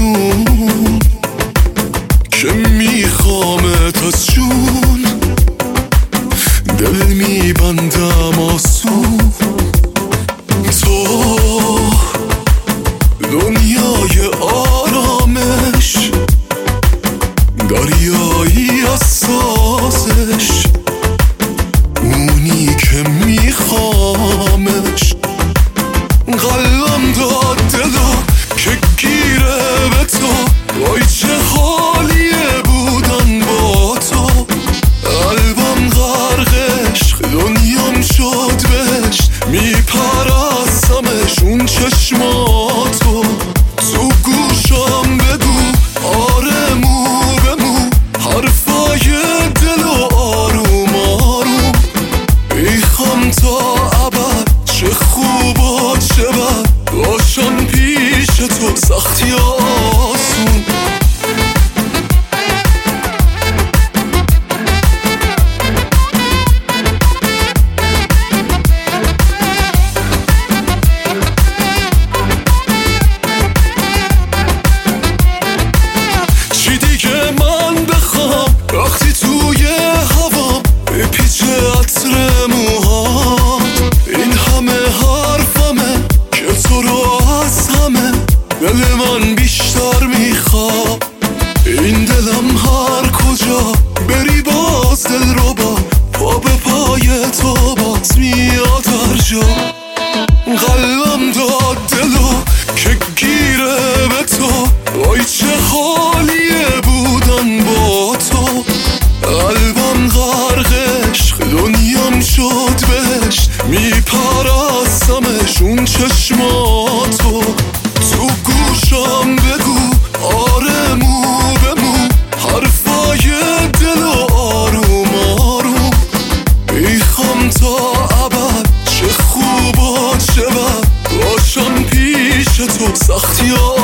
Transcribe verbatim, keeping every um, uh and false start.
آروم که میخوامت از جون، دل میبندم آسون. تو دنیای آرامش، دریایی از سازش، اونی که میخوامش. قلبم داد دلا که گیره به تو، وای چه حالیه بودن با تو. قلبم غرق عشق، دنیام شد بهش، میپرستمش اون چشماتو. تو گوشم بگو آره مو به مو، حرفای دل و آروم آروم. میخوام تا ابد چه خوب و چه بد باشم پیش تو، سختی آسون. چی دیگه من بخوام وقتی توی هوا بپیچه عطر موهات؟ این همه حرفمه که تو رو از همه دل من بیشتر میخواد. این دلم هر کجا بری باز دل رو با پا به پای تو باز میاد هر جا. قلبم داد دلو که گیره به تو، وای چه حالیه بودن با تو. قلبم غرق عشق، دنیام شد بهش، میپرستمش اون چشماتو. تو گوشم بگو آره مو به مو، حرفای دل و آروم آروم. میخوام تا ابد چه خوب و چه بد باشم پیش تو، سختی